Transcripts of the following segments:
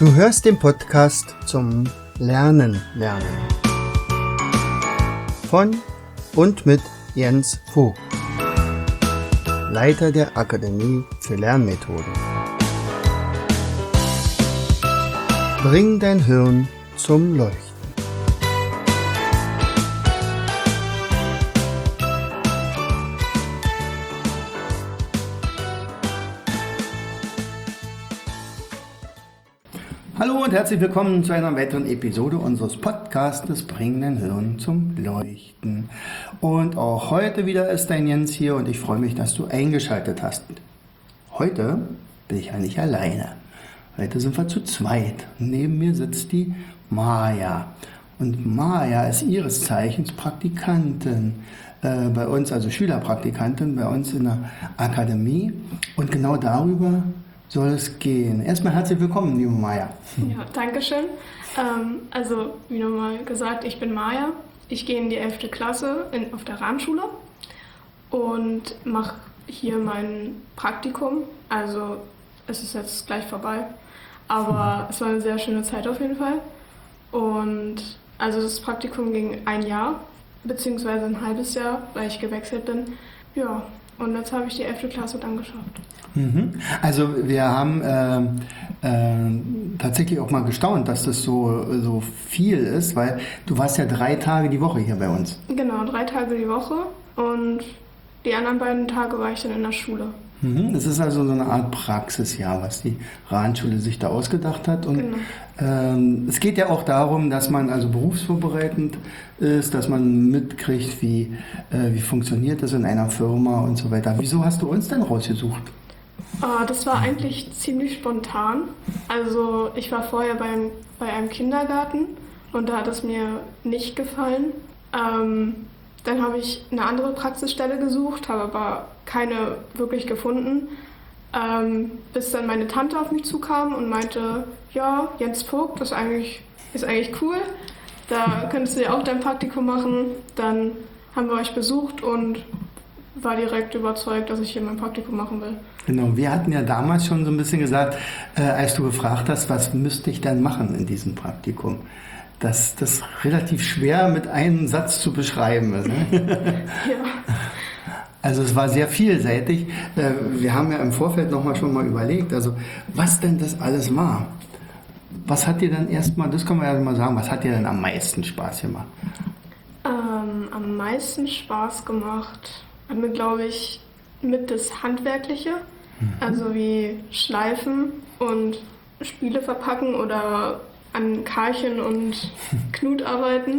Du hörst den Podcast zum Lernen. Von und mit Jens Vogt, Leiter der Akademie für Lernmethoden. Bring dein Hirn zum Leuchten. Hallo und herzlich willkommen zu einer weiteren Episode unseres Podcastes Bring dein Hirn zum Leuchten. Und auch heute wieder ist dein Jens hier und ich freue mich, dass du eingeschaltet hast. Heute bin ich ja nicht alleine. Heute sind wir zu zweit. Neben mir sitzt die Maja. Und Maja ist ihres Zeichens Praktikantin bei uns, also Schülerpraktikantin bei uns in der Akademie. Und genau darüber soll es gehen. Erstmal herzlich willkommen, liebe Maja. Ja, danke schön. Also, wie nochmal gesagt, ich bin Maja. Ich gehe in die 11. Klasse auf der Rahmenschule und mache hier mein Praktikum. Also, es ist jetzt gleich vorbei, aber es war eine sehr schöne Zeit auf jeden Fall. Und also das Praktikum ging ein Jahr, beziehungsweise ein halbes Jahr, weil ich gewechselt bin. Ja, und jetzt habe ich die 11. Klasse dann geschafft. Also wir haben tatsächlich auch mal gestaunt, dass das so viel ist, weil du warst ja 3 Tage die Woche hier bei uns. Genau, 3 Tage die Woche und die anderen beiden Tage war ich dann in der Schule. Das ist also so eine Art Praxisjahr, was die Rahmenschule sich da ausgedacht hat. Und Genau. Es geht ja auch darum, dass man also berufsvorbereitend ist, dass man mitkriegt, wie funktioniert das in einer Firma und so weiter. Wieso hast du uns denn rausgesucht? Das war eigentlich ziemlich spontan. Also ich war vorher bei einem Kindergarten und da hat es mir nicht gefallen. Dann habe ich eine andere Praxisstelle gesucht, habe aber keine wirklich gefunden, bis dann meine Tante auf mich zukam und meinte, ja, Jens Vogt, das ist eigentlich cool, da könntest du ja auch dein Praktikum machen. Dann haben wir euch besucht und war direkt überzeugt, dass ich hier mein Praktikum machen will. Genau, wir hatten ja damals schon so ein bisschen gesagt, als du gefragt hast, was müsste ich denn machen in diesem Praktikum? Das relativ schwer mit einem Satz zu beschreiben ist. Ne? Ja. Also es war sehr vielseitig. Wir haben ja im Vorfeld schon mal überlegt, also was denn das alles war. Was hat dir dann erstmal, das kann man ja mal sagen, was hat dir denn am meisten Spaß gemacht? Am meisten Spaß gemacht hat mir, glaube ich, mit das Handwerkliche, also wie Schleifen und Spiele verpacken oder an Karchen und Knut arbeiten.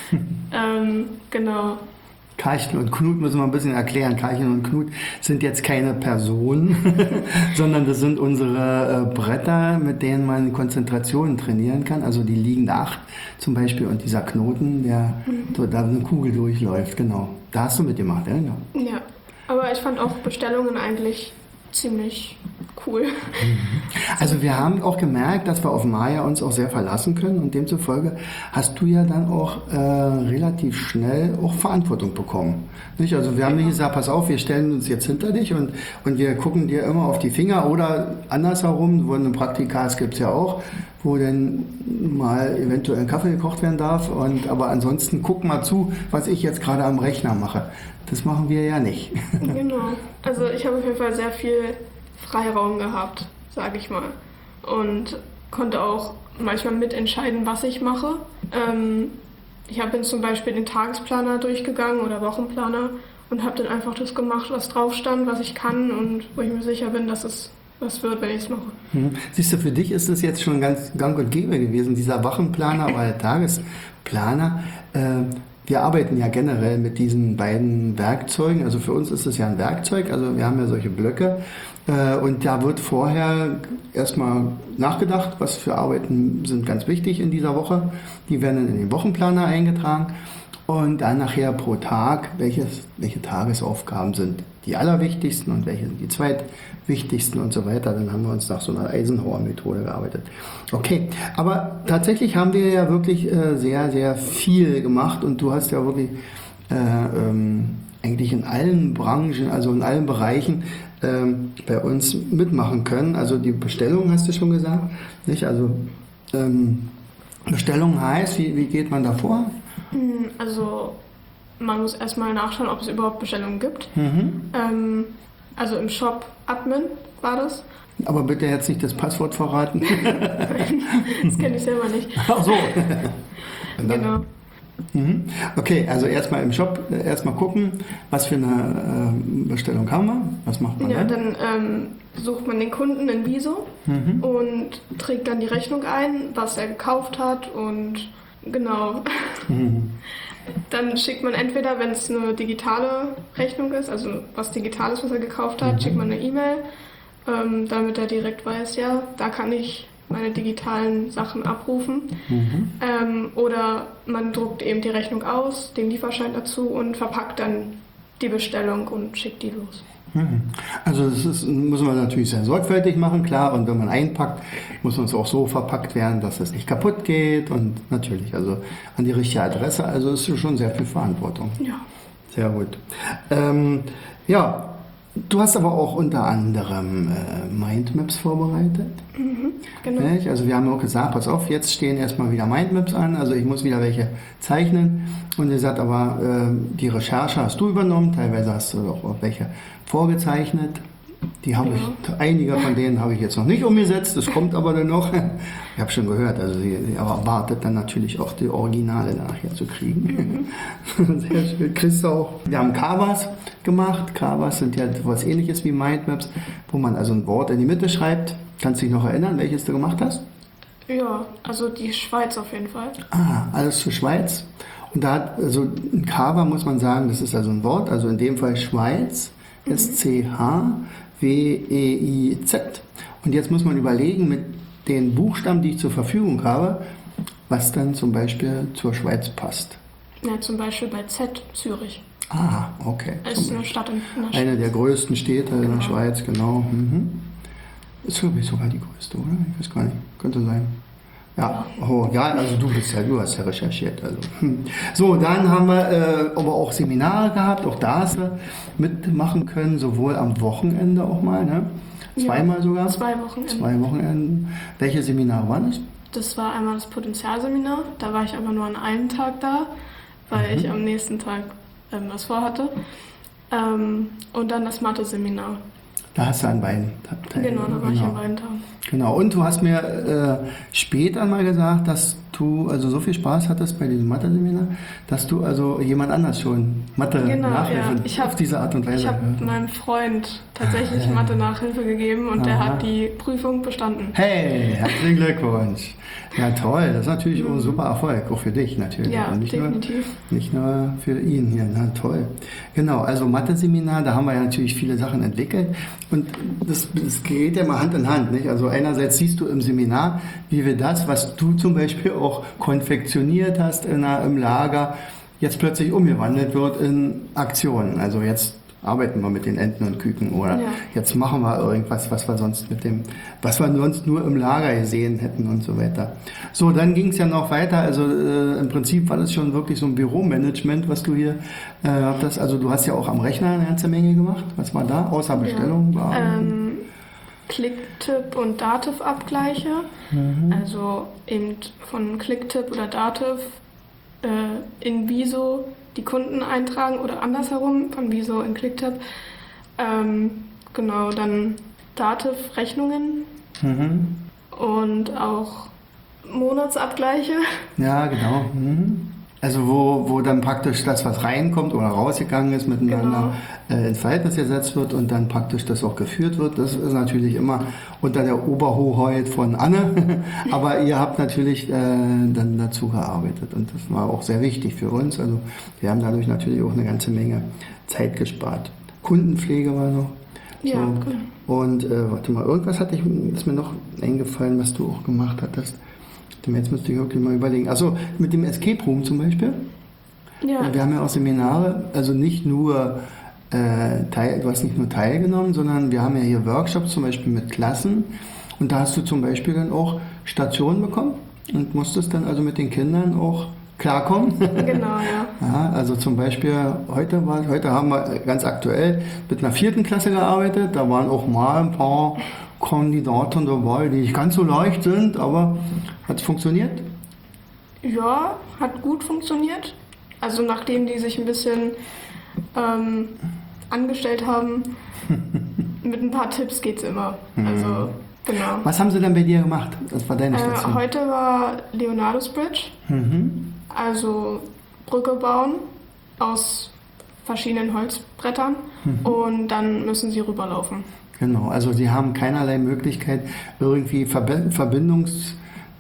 Genau. Karchen und Knut müssen wir ein bisschen erklären. Karchen und Knut sind jetzt keine Personen, sondern das sind unsere Bretter, mit denen man Konzentration trainieren kann. Also die liegende Acht zum Beispiel und dieser Knoten, der so da eine Kugel durchläuft. Genau. Da hast du mitgemacht, ja? Genau. Ja, aber ich fand auch Bestellungen eigentlich ziemlich cool. Also wir haben auch gemerkt, dass wir auf Maja uns auch sehr verlassen können und demzufolge hast du ja dann auch relativ schnell auch Verantwortung bekommen. Nicht? Also wir haben nicht gesagt, pass auf, wir stellen uns jetzt hinter dich und wir gucken dir immer auf die Finger oder andersherum, wo ein Praktikas gibt es ja auch, wo dann mal eventuell ein Kaffee gekocht werden darf aber ansonsten guck mal zu, was ich jetzt gerade am Rechner mache. Das machen wir ja nicht. Genau. Also ich habe auf jeden Fall sehr viel Freiraum gehabt, sage ich mal. Und konnte auch manchmal mitentscheiden, was ich mache. Ich habe dann zum Beispiel den Tagesplaner durchgegangen oder Wochenplaner und habe dann einfach das gemacht, was drauf stand, was ich kann und wo ich mir sicher bin, dass es was wird, wenn ich es mache. Siehst du, für dich ist es jetzt schon ganz gang und gäbe gewesen, dieser Wochenplaner oder der Tagesplaner. Wir arbeiten ja generell mit diesen beiden Werkzeugen. Also für uns ist es ja ein Werkzeug. Also wir haben ja solche Blöcke. Und da wird vorher erstmal nachgedacht, was für Arbeiten sind ganz wichtig in dieser Woche. Die werden dann in den Wochenplaner eingetragen. Und dann nachher pro Tag, welche Tagesaufgaben sind die allerwichtigsten und welche sind die zweitwichtigsten und so weiter. Dann haben wir uns nach so einer Eisenhower-Methode gearbeitet. Okay, aber tatsächlich haben wir ja wirklich sehr, sehr viel gemacht und du hast ja wirklich eigentlich in allen Branchen, also in allen Bereichen bei uns mitmachen können. Also die Bestellung hast du schon gesagt, nicht? Also Bestellung heißt, wie geht man da vor? Also man muss erstmal nachschauen, ob es überhaupt Bestellungen gibt. Also im Shop Admin war das. Aber bitte jetzt nicht das Passwort verraten. Das kenne ich selber nicht. Ach so. Genau. Okay, also erstmal im Shop erstmal gucken, was für eine Bestellung haben wir, was macht man Ja, dann? dann sucht man den Kunden in Wieso und trägt dann die Rechnung ein, was er gekauft hat und genau. Dann schickt man entweder, wenn es eine digitale Rechnung ist, also was Digitales, was er gekauft hat, schickt man eine E-Mail, damit er direkt weiß, ja, da kann ich meine digitalen Sachen abrufen. Oder man druckt eben die Rechnung aus, den Lieferschein dazu und verpackt dann die Bestellung und schickt die los. Also das muss man natürlich sehr sorgfältig machen, klar. Und wenn man einpackt, muss es auch so verpackt werden, dass es nicht kaputt geht. Und natürlich, also an die richtige Adresse. Also ist schon sehr viel Verantwortung. Ja. Sehr gut. Ja, du hast aber auch unter anderem Mindmaps vorbereitet. Genau. Nicht? Also wir haben auch gesagt, pass auf, jetzt stehen erstmal wieder Mindmaps an, also ich muss wieder welche zeichnen. Und ihr sagt aber, die Recherche hast du übernommen, teilweise hast du auch welche vorgezeichnet. Die habe ich, einige von denen habe ich jetzt noch nicht umgesetzt, das kommt aber dann noch. Ich habe schon gehört, also sie erwartet dann natürlich auch die Originale nachher zu kriegen. Sehr schön. Kriegst du auch. Wir haben Canvas gemacht. Canvas sind ja was ähnliches wie Mindmaps, wo man also ein Wort in die Mitte schreibt. Kannst du dich noch erinnern, welches du gemacht hast? Ja, also die Schweiz auf jeden Fall. Ah, alles für Schweiz. Und da hat, also ein Carver muss man sagen, das ist also ein Wort, also in dem Fall Schweiz, S-C-H-W-E-I-Z. Und jetzt muss man überlegen, mit den Buchstaben, die ich zur Verfügung habe, was dann zum Beispiel zur Schweiz passt. Ja, zum Beispiel bei Z, Zürich. Ah, okay. Das ist eine Stadt in der Schweiz. Eine der größten Städte in der Schweiz, genau. Ist, glaube ich, sogar die größte, oder? Ich weiß gar nicht. Könnte sein. Ja, oh, ja, also du hast ja recherchiert. Also. So, dann haben wir aber auch Seminare gehabt, auch da hast du mitmachen können, sowohl am Wochenende auch mal, ne? Zweimal sogar? 2 Wochenenden. 2 Wochenenden. Welche Seminare waren das? Das war einmal das Potenzialseminar, da war ich aber nur an einem Tag da, weil ich am nächsten Tag was vorhatte. Und dann das Mathe-Seminar. Da hast du an beiden Tagen. Genau, da war ich an beiden Tagen. Genau, und du hast mir später mal gesagt, dass du also so viel Spaß hattest bei diesem Mathe-Seminar, dass du also jemand anders schon Mathe-Nachhilfe auf diese Art und Weise. Ich habe meinem Freund tatsächlich Mathe-Nachhilfe gegeben und der hat die Prüfung bestanden. Hey, herzlichen Glückwunsch. Ja, toll, das ist natürlich auch ein super Erfolg, auch für dich natürlich. Ja, und nicht definitiv. Nicht nur für ihn hier, na toll. Genau, also Mathe-Seminar, da haben wir ja natürlich viele Sachen entwickelt und das geht ja mal Hand in Hand, nicht? Also einerseits siehst du im Seminar, wie wir das, was du zum Beispiel auch konfektioniert hast im Lager, jetzt plötzlich umgewandelt wird in Aktionen. Also jetzt arbeiten wir mit den Enten und Küken oder jetzt machen wir irgendwas, was wir sonst nur im Lager gesehen hätten und so weiter. So, dann ging es ja noch weiter, also im Prinzip war das schon wirklich so ein Büromanagement, was du hier hattest. Also du hast ja auch am Rechner eine ganze Menge gemacht. Was war da, außer Bestellung? Clicktip und Dativ-Abgleiche. Also eben von Clicktip oder Dativ in Wieso die Kunden eintragen oder andersherum, von Wieso in Clicktip. Genau, dann Dativ-Rechnungen und auch Monatsabgleiche. Ja, genau. Also wo dann praktisch das, was reinkommt oder rausgegangen ist, miteinander ins Verhältnis gesetzt wird und dann praktisch das auch geführt wird. Das ist natürlich immer unter der Oberhoheit von Anne, aber ihr habt natürlich dann dazu gearbeitet und das war auch sehr wichtig für uns. Also wir haben dadurch natürlich auch eine ganze Menge Zeit gespart. Kundenpflege war noch. Ja, so. genau. Und warte mal, irgendwas ist mir noch eingefallen, was du auch gemacht hattest. Jetzt müsste ich wirklich mal überlegen. Also mit dem Escape Room zum Beispiel. Ja. Wir haben ja auch Seminare, also nicht nur du hast nicht nur teilgenommen, sondern wir haben ja hier Workshops zum Beispiel mit Klassen und da hast du zum Beispiel dann auch Stationen bekommen und musstest dann also mit den Kindern auch klarkommen. Genau, ja. Ja, also zum Beispiel heute haben wir ganz aktuell mit einer 4. Klasse gearbeitet. Da waren auch mal ein paar Kandidaten dabei, die nicht ganz so leicht sind, aber hat es funktioniert? Ja, hat gut funktioniert. Also nachdem die sich ein bisschen angestellt haben, mit ein paar Tipps geht's immer. Also, genau. Was haben sie denn bei dir gemacht? Das war deine Station. Heute war Leonardo's Bridge. Also Brücke bauen aus verschiedenen Holzbrettern und dann müssen sie rüberlaufen. Genau, also sie haben keinerlei Möglichkeit, irgendwie Verbindungsdinge,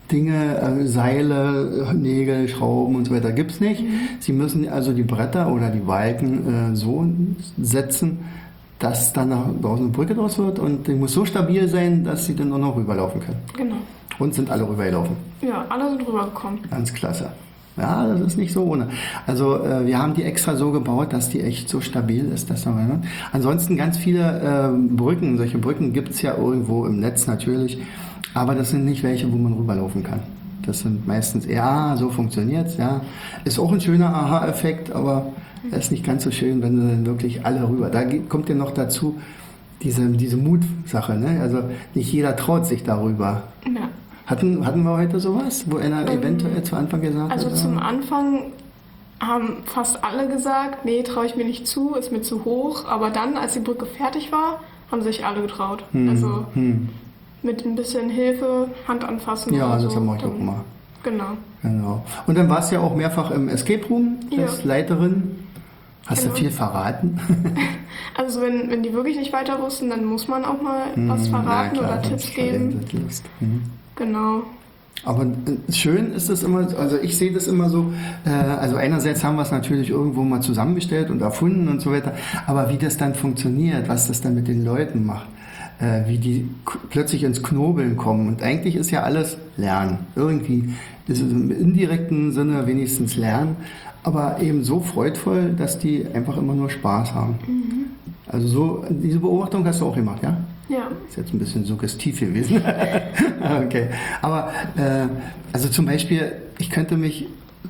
Seile, Nägel, Schrauben und so weiter gibt es nicht. Sie müssen also die Bretter oder die Balken so setzen, dass dann nach draußen eine Brücke draus wird und die muss so stabil sein, dass sie dann auch noch rüberlaufen können. Genau. Und sind alle rübergelaufen. Ja, alle sind rübergekommen. Ganz klasse. Ja, das ist nicht so ohne. Also wir haben die extra so gebaut, dass die echt so stabil ist. Dass man, ne? Ansonsten ganz viele Brücken, solche Brücken gibt es ja irgendwo im Netz natürlich, aber das sind nicht welche, wo man rüberlaufen kann. Das sind meistens, ja, so funktioniert es, ja. Ist auch ein schöner Aha-Effekt, aber ist nicht ganz so schön, wenn dann wirklich alle rüber. Da kommt ja noch dazu diese Mutsache, ne? Also nicht jeder traut sich darüber. Ja. Hatten wir heute sowas, wo einer eventuell zu Anfang gesagt hat? Also zum Anfang haben fast alle gesagt, nee, traue ich mir nicht zu, ist mir zu hoch. Aber dann, als die Brücke fertig war, haben sich alle getraut. Also mit ein bisschen Hilfe, Hand anfassen. Ja, oder das so, haben wir auch gemacht. Genau. Und dann warst du ja auch mehrfach im Escape Room als Ja. Leiterin. Hast Genau. du viel verraten? Also wenn die wirklich nicht weiter wussten, dann muss man auch mal was verraten Na klar, oder sonst Tipps geben. verliert das Lust. Genau. Aber schön ist es immer, also ich sehe das immer so, also einerseits haben wir es natürlich irgendwo mal zusammengestellt und erfunden und so weiter, aber wie das dann funktioniert, was das dann mit den Leuten macht, wie die plötzlich ins Knobeln kommen und eigentlich ist ja alles Lernen. Irgendwie ist es im indirekten Sinne wenigstens Lernen, aber eben so freudvoll, dass die einfach immer nur Spaß haben. Also so, diese Beobachtung hast du auch gemacht, ja? Ja. Ist jetzt ein bisschen suggestiv gewesen. Okay. Aber also zum Beispiel, ich könnte mich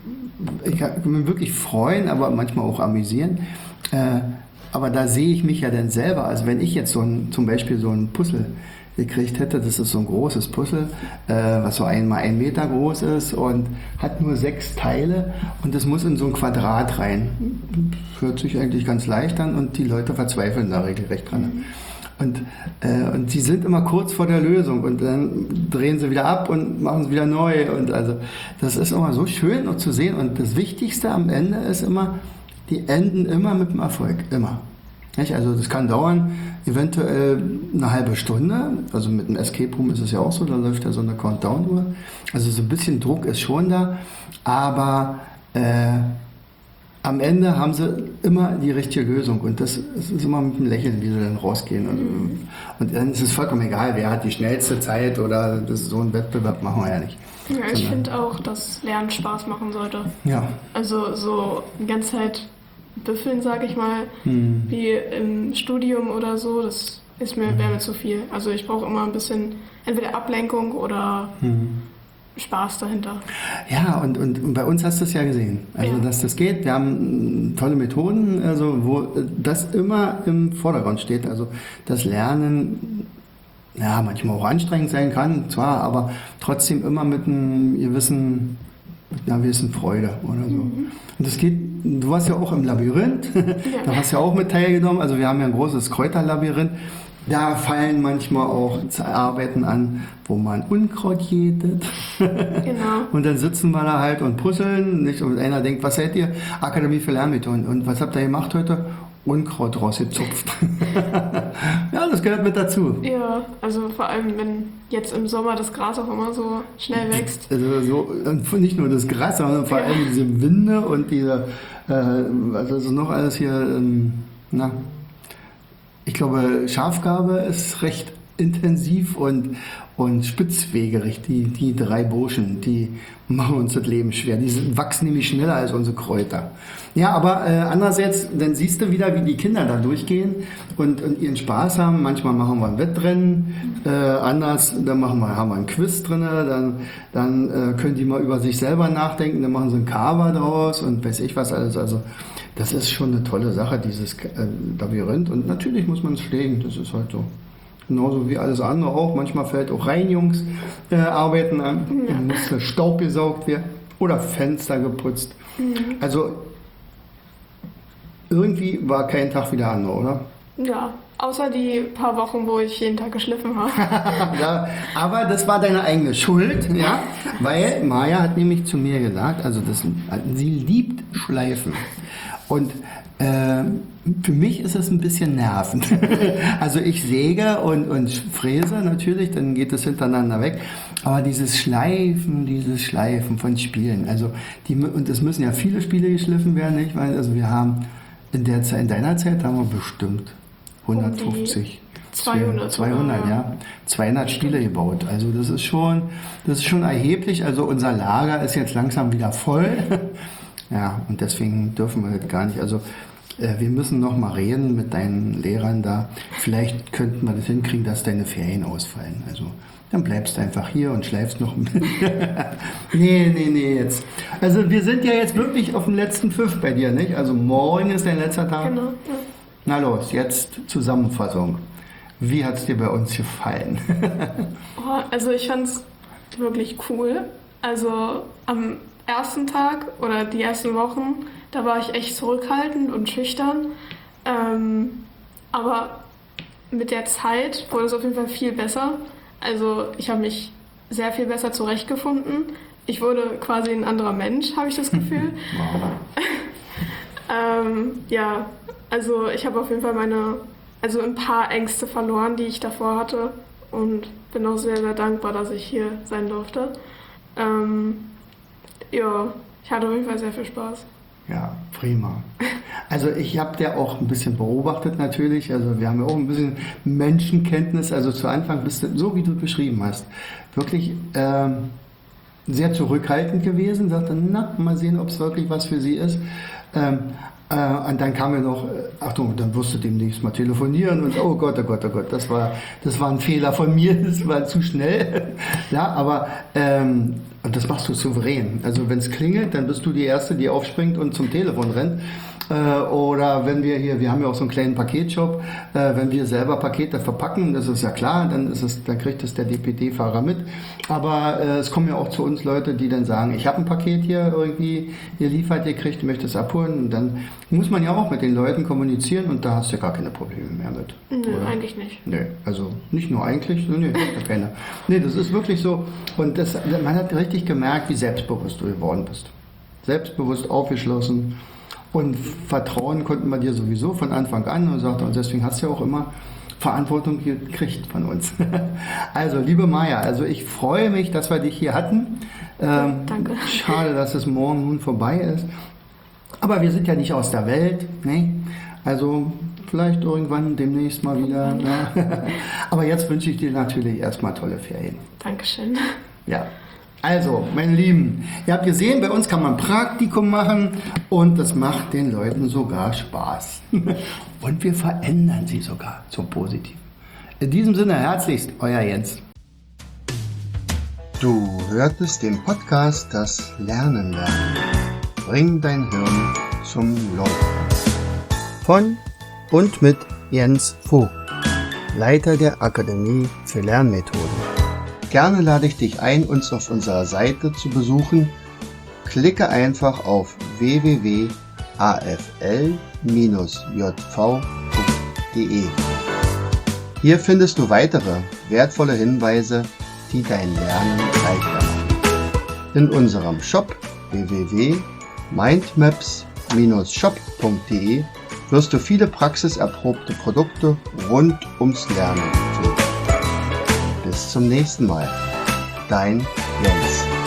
wirklich freuen, aber manchmal auch amüsieren. Aber da sehe ich mich ja dann selber. Also wenn ich jetzt zum Beispiel so ein Puzzle gekriegt hätte, das ist so ein großes Puzzle, was so 1 mal 1 Meter groß ist und hat nur 6 Teile und das muss in so ein Quadrat rein. Hört sich eigentlich ganz leicht an und die Leute verzweifeln da regelrecht dran. Und sie sind immer kurz vor der Lösung und dann drehen sie wieder ab und machen es wieder neu. Und also das ist immer so schön noch zu sehen. Und das Wichtigste am Ende ist immer, die enden immer mit dem Erfolg. Immer. Nicht? Also das kann dauern, eventuell eine halbe Stunde. Also mit dem Escape Room ist es ja auch so, da läuft ja so eine Countdown-Uhr. Also so ein bisschen Druck ist schon da, aber am Ende haben sie immer die richtige Lösung und das ist immer mit einem Lächeln, wie sie dann rausgehen. Und dann ist es vollkommen egal, wer hat die schnellste Zeit oder das ist so ein Wettbewerb machen wir ja nicht. Ja, ich finde auch, dass Lernen Spaß machen sollte. Ja. Also so die ganze Zeit büffeln, sage ich mal, wie im Studium oder so, das wäre mir zu viel. Also ich brauche immer ein bisschen entweder Ablenkung oder Spaß dahinter. Ja, und bei uns hast du es ja gesehen, also dass das geht. Wir haben tolle Methoden, also wo das immer im Vordergrund steht. Also das Lernen, ja, manchmal auch anstrengend sein kann, zwar, aber trotzdem immer mit einer gewissen Freude oder so. Und das geht, du warst ja auch im Labyrinth, da hast du ja auch mit teilgenommen. Also wir haben ja ein großes Kräuterlabyrinth. Da fallen manchmal auch Arbeiten an, wo man Unkraut jätet. Genau. Und dann sitzen wir da halt und puzzeln. Nicht? Und einer denkt, was seid ihr? Akademie für Lernmethoden. Und was habt ihr gemacht heute? Unkraut rausgezupft. Ja, das gehört mit dazu. Ja, also vor allem, wenn jetzt im Sommer das Gras auch immer so schnell wächst. Also so, und nicht nur das Gras, sondern vor allem diese Winde und diese, also noch alles hier, ich glaube, Schafgarbe ist recht intensiv und spitzwegerig. Die 3 Burschen, die machen uns das Leben schwer. Die wachsen nämlich schneller als unsere Kräuter. Ja, aber andererseits, dann siehst du wieder, wie die Kinder da durchgehen und ihren Spaß haben. Manchmal machen wir ein Wettrennen, anders, dann haben wir ein Quiz drin, dann können die mal über sich selber nachdenken, dann machen sie ein Cover draus und weiß ich was alles. Also das ist schon eine tolle Sache, dieses Labyrinth. Und natürlich muss man es pflegen, das ist halt so. Genauso wie alles andere auch. Manchmal fällt auch Reinigungsarbeiten an. Ja. Dann muss der Staub gesaugt werden oder Fenster geputzt. Also irgendwie war kein Tag wie der andere, oder? Ja, außer die paar Wochen, wo ich jeden Tag geschliffen habe. Ja, aber das war deine eigene Schuld, ja, weil Maja hat nämlich zu mir gesagt, also sie liebt Schleifen und für mich ist es ein bisschen nervend. Also ich säge und fräse natürlich, dann geht es hintereinander weg. Aber dieses Schleifen von Spielen, also und es müssen ja viele Spiele geschliffen werden, nicht? Weil also wir haben in deiner Zeit haben wir bestimmt 150. 200, ja. 200 Spiele gebaut. Also das ist schon erheblich. Also unser Lager ist jetzt langsam wieder voll. Ja, und deswegen dürfen wir das gar nicht. Also wir müssen noch mal reden mit deinen Lehrern da. Vielleicht könnten wir das hinkriegen, dass deine Ferien ausfallen. Also dann bleibst du einfach hier und schleifst noch ein bisschen. Nee, jetzt. Also wir sind ja jetzt wirklich auf dem letzten Pfiff bei dir, nicht? Also morgen ist dein letzter Tag. Genau. Ja. Na los, jetzt Zusammenfassung. Wie hat es dir bei uns gefallen? Also ich fand es wirklich cool. Also am ersten Tag oder die ersten Wochen, da war ich echt zurückhaltend und schüchtern. Aber mit der Zeit wurde es auf jeden Fall viel besser. Also ich habe mich sehr viel besser zurechtgefunden. Ich wurde quasi ein anderer Mensch, habe ich das Gefühl. Ja, also ich habe auf jeden Fall ein paar Ängste verloren, die ich davor hatte. Und bin auch sehr, sehr dankbar, dass ich hier sein durfte. Ja, ich hatte auf jeden Fall sehr viel Spaß. Ja, prima. Also ich habe dir auch ein bisschen beobachtet natürlich, also wir haben ja auch ein bisschen Menschenkenntnis, also zu Anfang bist du, so wie du beschrieben hast, wirklich sehr zurückhaltend gewesen, sagte, mal sehen, ob es wirklich was für sie ist. Und dann kam mir noch, Achtung, dann wirst du demnächst mal telefonieren und oh Gott, das war ein Fehler von mir, das war zu schnell. Ja, aber und das machst du souverän. Also wenn es klingelt, dann bist du die Erste, die aufspringt und zum Telefon rennt. Oder wenn wir haben ja auch so einen kleinen Paketshop, wenn wir selber Pakete verpacken, das ist ja klar, dann kriegt es der DPD-Fahrer mit. Aber es kommen ja auch zu uns Leute, die dann sagen, ich habe ein Paket hier irgendwie geliefert, ihr kriegt, möchte es abholen. Und dann muss man ja auch mit den Leuten kommunizieren und da hast du ja gar keine Probleme mehr mit. Nö, oder? Eigentlich nicht. Nö, also nicht nur eigentlich, nö, gar keine. Nee, das ist wirklich so. Und man hat richtig gemerkt, wie selbstbewusst du geworden bist. Selbstbewusst, aufgeschlossen. Und Vertrauen konnten wir dir sowieso von Anfang an und deswegen hast du ja auch immer Verantwortung gekriegt von uns. Also, liebe Maja, also ich freue mich, dass wir dich hier hatten. Danke. Schade, dass es morgen nun vorbei ist. Aber wir sind ja nicht aus der Welt, ne? Also vielleicht irgendwann demnächst mal wieder. Ne? Aber jetzt wünsche ich dir natürlich erstmal tolle Ferien. Dankeschön. Ja. Also, meine Lieben, ihr habt gesehen, bei uns kann man Praktikum machen und das macht den Leuten sogar Spaß. Und wir verändern sie sogar zum Positiven. In diesem Sinne herzlichst, euer Jens. Du hörtest den Podcast Das Lernen lernen. Bring dein Hirn zum Laufen. Von und mit Jens Vogt, Leiter der Akademie für Lernmethoden. Gerne lade ich dich ein, uns auf unserer Seite zu besuchen. Klicke einfach auf www.afl-jv.de. Hier findest du weitere wertvolle Hinweise, die dein Lernen leichter machen. In unserem Shop www.mindmaps-shop.de wirst du viele praxiserprobte Produkte rund ums Lernen finden. Bis zum nächsten Mal. Dein Jens.